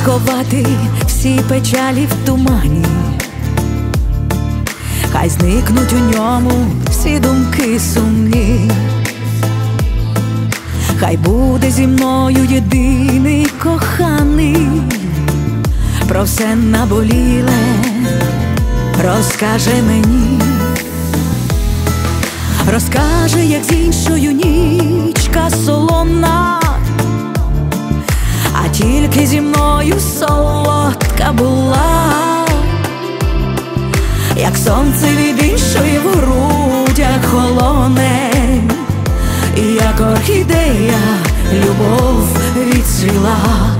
сховати всі печалі в тумані, хай зникнуть у ньому всі думки сумні, хай буде зі мною єдиний коханий, про все наболіле розкаже мені, розкаже, як з іншою нічка солона, а тільки зі мною солодка була, як сонце від іншої в грудях холоне, і як орхідея любов відцвіла.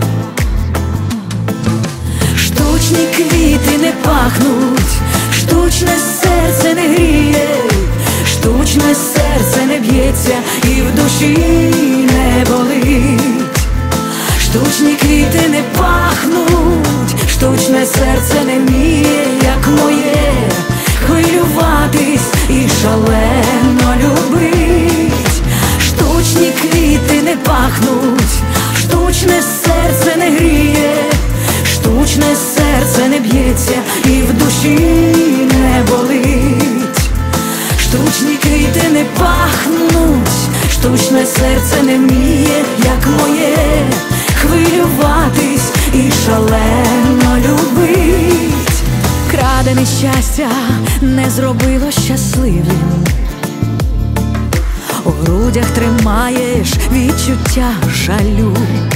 Штучні квіти не пахнуть, штучне серце не гріє, штучне серце не б'ється і в душі не болить. Штучні квіти не пахнуть, штучне серце не вміє, як моє, хвилюватись і шалено любить. Штучні квіти не пахнуть, штучне серце не гріє, штучне серце не б'ється і в душі не болить. Штучні квіти не пахнуть, штучне серце не вміє, як моє, хвилюватись і шалено любить. Крадене щастя не зробило щасливим, у грудях тримаєш відчуття жалю,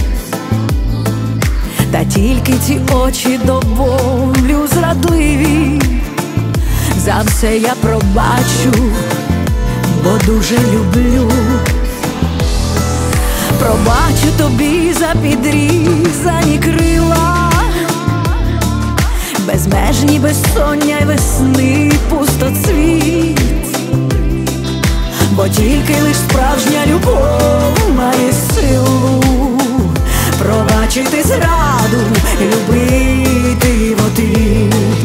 та тільки ті очі до болю зрадливі, за все я пробачу, бо дуже люблю. Пробачу тобі за підрізані крила, безмежні безсоння й весни пустоцвіт, бо тільки лиш справжня любов має силу пробачити зраду, любити в отвіт.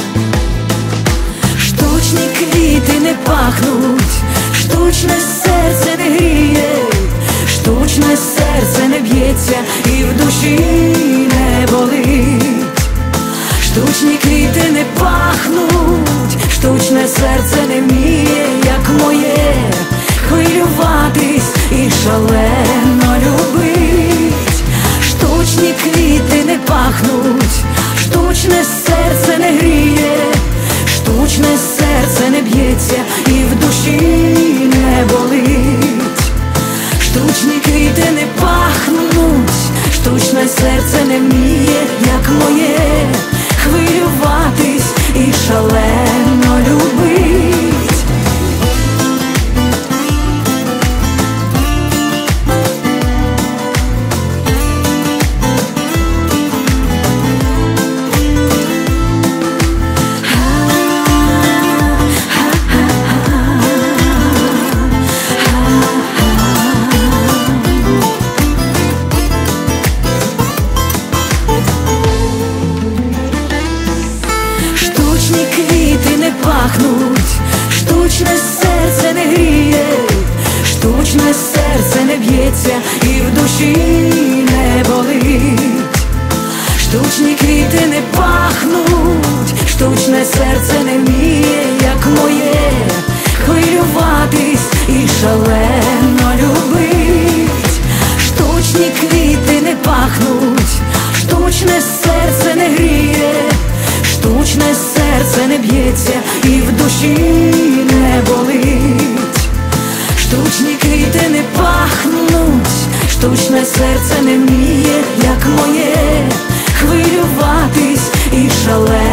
Штучні квіти не пахнуть, штучне серце не гріє, штучне серце не б'ється і в душі не болить. Штучні квіти не пахнуть, штучне серце не вміє, як моє, хвилюватись і шалено любить. Штучні квіти не пахнуть, штучне серце не гріє, штучне серце не б'ється і в душі не болить. Штучні квіти не пахнуть, штучне серце не вміє, як моє, хвилюватись і шалено любить. Штучні квіти не пахнуть, штучне серце не гріє, штучне серце не б'ється і в душі не болить. Штучні квіти не пахнуть, штучне серце не вміє, як моє, хвилюватись і шалено любить. Штучні квіти не пахнуть, штучне серце не гріє, штучне серце не б'ється і в душі не болить. Штучні квіти не пахнуть, штучне серце не вміє, як моє, хвилюватись і шалено